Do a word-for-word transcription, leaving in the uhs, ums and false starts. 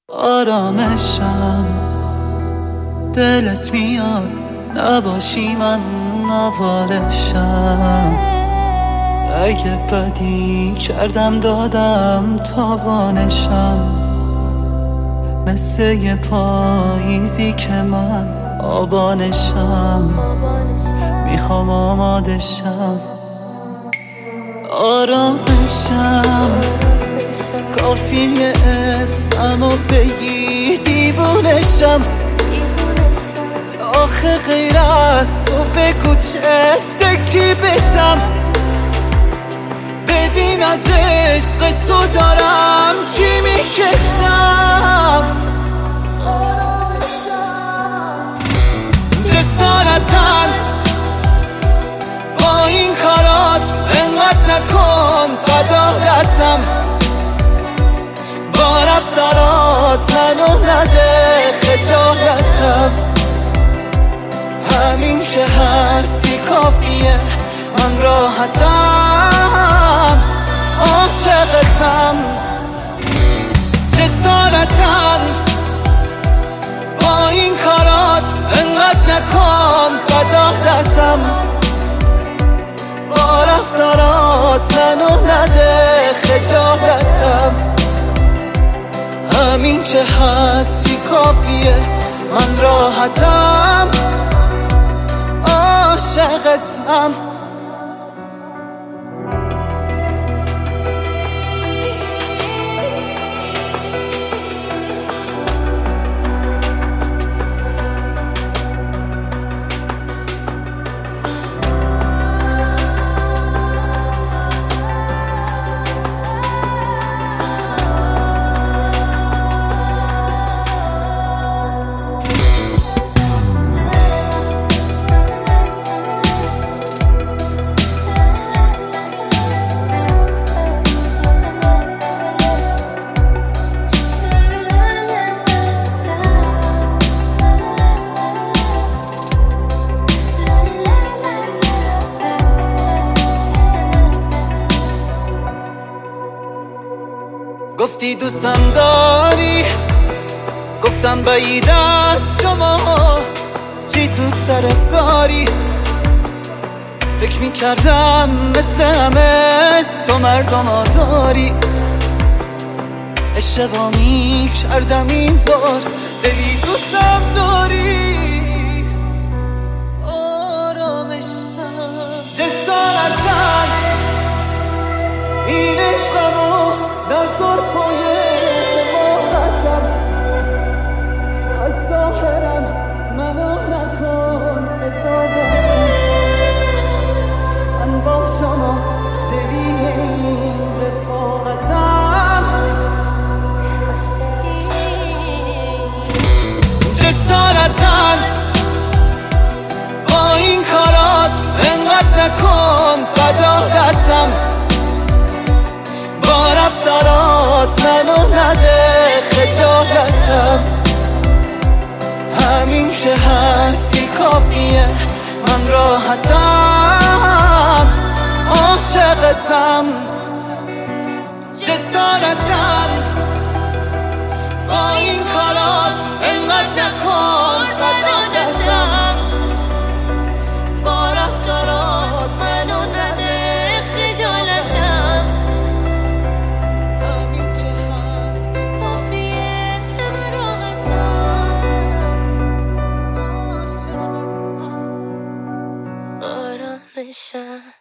آرامشم دلت میاد نباشی من نوارشم. اگه بدی کردم دادم تاوانشم، مثل یه پاییزی که من آبانشم، میخوام آمادشم. آرامشم کافیه اسممو بگی دیوونشم. آخه غیر از تو بگو چه فکری بشم. ببین از عشق تو دارم چی میکشم. جسارتاً با این کارات انقدر نکن بد عادتم. با رفتارات منو نده خجالتم. همین که هستی کافیه من راحتم، عاشقتم. جسارتاً با این کارات انقدر نکن بد عادتم. با رفتارات منو نده خجالتم. همین که هستی کافیه من راحتم، عاشقتم. گفتی دوستم داری، گفتم بعید از شما چی تو سرت داری. فکر میکردم مثل همه تو مردم آزاری. اشتباه میکردم این بار، دلی دوستم داری. آرامشم جسارتاً این عشقمو در سرپای حماقتم. از ظاهرم منو نکن حسابتم. من با شما دلیل این رفاقتم. جسارتاً با این کارات انقدر نکن بد عادتم. با رفتارات منو نده خجالتم. همین که هستی کافیه من راحتم، عاشقتم. جسارتاً با این کارات انقدر نکن بد عادتم. با رفتارات منو نده خجالتم. آرامشم